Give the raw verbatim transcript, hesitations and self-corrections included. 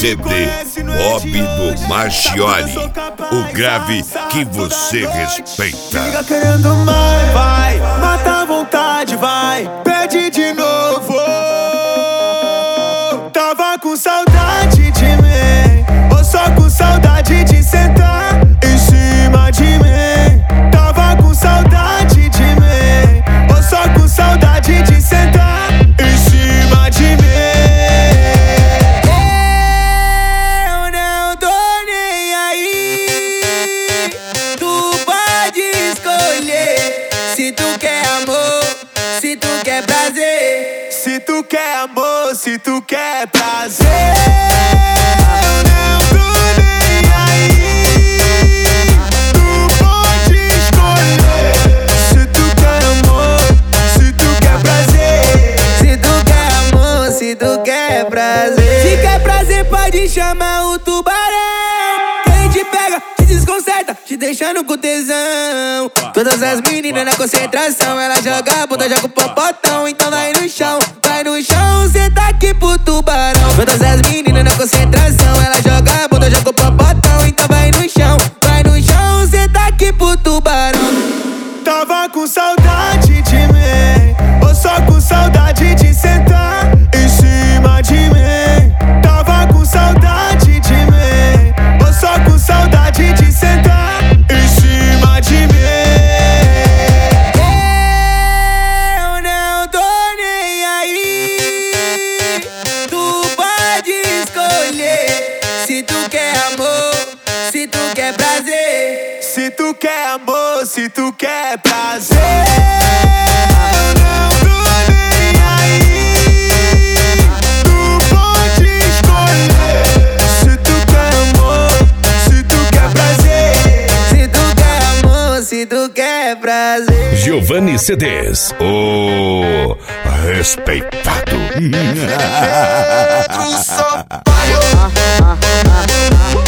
C D Bob do Marchiori, o grave que você respeita. Fica querendo mais, vai, mata a vontade, vai, pede de novo. Tava com saudade de mim, ou só com saudade de sentar em cima de mim. Tava com saudade de mim, ou só com saudade de sentar em cima de mim. Se tu quer amor, se tu quer prazer. Se tu quer amor, se tu quer prazer, eu não tô nem aí. Tu pode escolher. Se tu quer amor, se tu quer prazer. Se tu quer amor, se tu quer prazer. Se quer prazer pode chamar o tubarão. Ele te pega, te desconcerta, te deixando com tesão. Todas as meninas na concentração, ela joga a bunda, joga o popotão. Então vai no chão, vai no chão, cê tá aqui pro tubarão. Todas as meninas na concentração, ela joga a bunda, joga o popotão. Então vai no chão, vai no chão, cê tá aqui pro tubarão. Tava com saudade de mim, ou só com saudade de sentar em cima de mim. Tava com saudade de mim, ou só com saudade de sentar em cima de mim. Eu não tô nem aí. Tu pode escolher. Se tu quer amor, se tu quer prazer. Se tu quer amor, se tu quer prazer, eu não tô nem aí. Tu pode escolher. Se tu quer amor, se tu quer prazer. Se tu quer amor, se tu quer prazer. Giovanni C Ds, o respeitado. Eu sou pai.